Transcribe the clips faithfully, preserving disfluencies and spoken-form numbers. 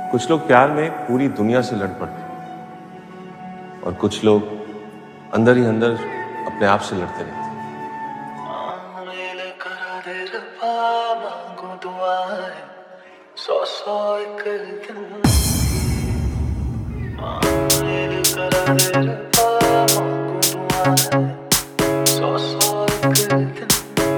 कुछ लोग प्यार में पूरी दुनिया से लड़ पड़ते हैं और कुछ लोग अंदर ही अंदर अपने आप से लड़ते रहते हैं। सौ सौ एक दिन सौ सौ एक दिन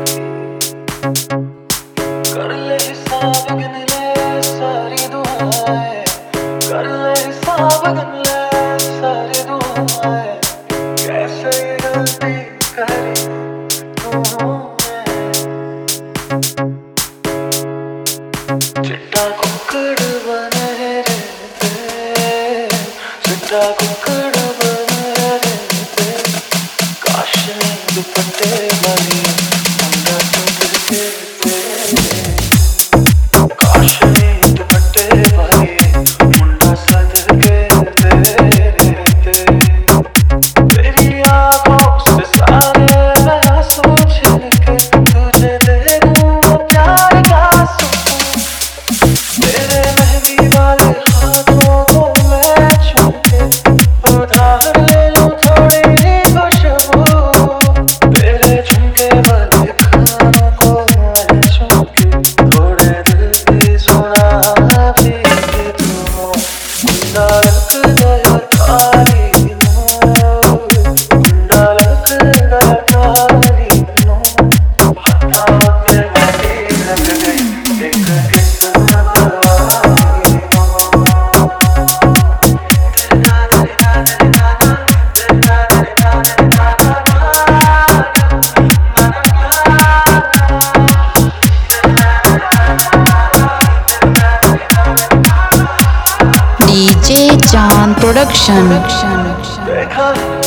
कर ले हिसाब गिन ले सारी दुआएं, कर ले हिसाब गिन ले सारी दुआएं, कैसे ये गलती करी तूने। चिट्टा कुक्कड़ बने रहते, चिट्टा कुक्कड़ बने रहते, काश नींद दुपट्टे वाली मुंडा चुभ के D J Chan Production.